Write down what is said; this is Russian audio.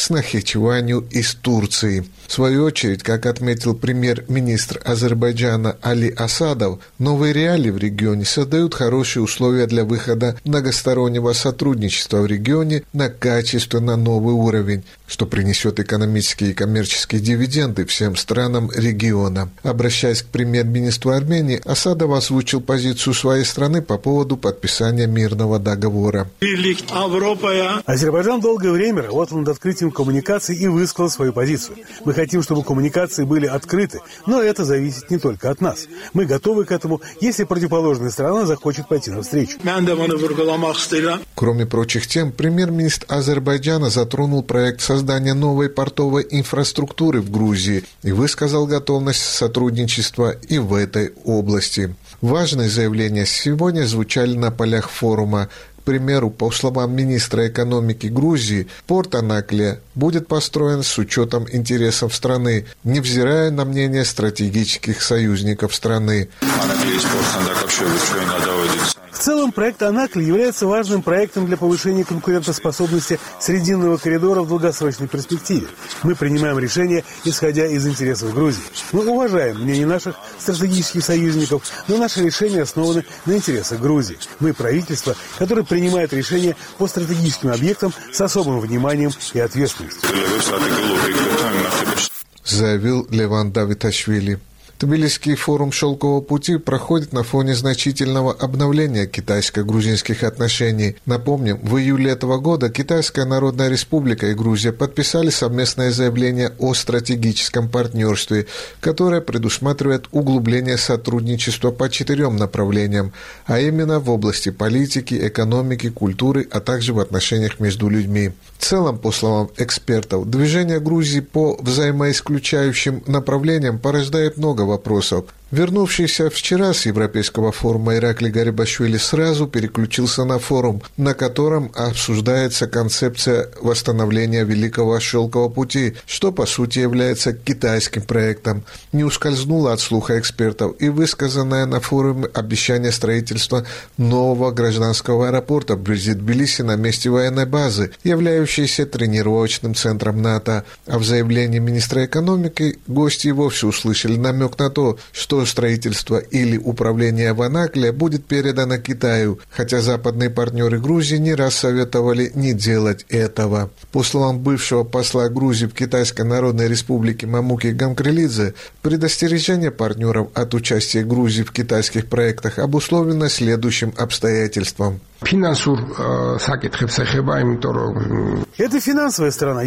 с Нахичеванью из Турции. В свою очередь, как отметил премьер-министр Азербайджана Али Асадов, новые реалии в регионе создают хорошие условия для выхода многостороннего сотрудничества в регионе на качественно новый уровень, что принесет экономические и коммерческие дивиденды всем странам региона. Обращаясь к премьер-министру Армении, Асадов озвучил позицию своей страны по поводу подписания мирного договора. Азербайджан долгое время работал над открытием коммуникаций и высказал свою позицию. Мы хотим, чтобы коммуникации были открыты, но это зависит не только от нас. Мы готовы к этому, если противоположная сторона захочет пойти навстречу. Кроме прочих тем, премьер-министр Азербайджана затронул проект создания новой портовой инфраструктуры в Грузии и высказал готовность сотрудничества и в этой области. Важные заявления сегодня звучали на полях форума. К примеру, по словам министра экономики Грузии, порт Анаклия будет построен с учетом интересов страны, невзирая на мнение стратегических союзников страны. В целом, проект Анаклия является важным проектом для повышения конкурентоспособности Срединного коридора в долгосрочной перспективе. Мы принимаем решения, исходя из интересов Грузии. Мы уважаем мнение наших стратегических союзников, но наши решения основаны на интересах Грузии. Мы правительство, которое принимает решения по стратегическим объектам с особым вниманием и ответственностью. Заявил Леван Давиташвили. Тбилисский форум «Шелкового пути» проходит на фоне значительного обновления китайско-грузинских отношений. Напомним, в июле этого года Китайская Народная Республика и Грузия подписали совместное заявление о стратегическом партнерстве, которое предусматривает углубление сотрудничества по 4 направлениям, а именно в области политики, экономики, культуры, а также в отношениях между людьми. В целом, по словам экспертов, движение Грузии по взаимоисключающим направлениям порождает много вопросов. Вернувшийся вчера с Европейского форума Иракли Гарибашвили сразу переключился на форум, на котором обсуждается концепция восстановления Великого Шелкового пути, что по сути является китайским проектом. Не ускользнуло от слуха экспертов и высказанное на форуме обещание строительства нового гражданского аэропорта вблизи Тбилиси на месте военной базы, являющейся тренировочным центром НАТО. А в заявлении министра экономики гости и вовсе услышали намек на то, что строительство или управление в Анакле будет передано Китаю, хотя западные партнеры Грузии не раз советовали не делать этого. По словам бывшего посла Грузии в Китайской Народной Республике Мамуки Гамкрелидзе, предостережение партнеров от участия Грузии в китайских проектах обусловлено следующим обстоятельством. Это финансовая сторона.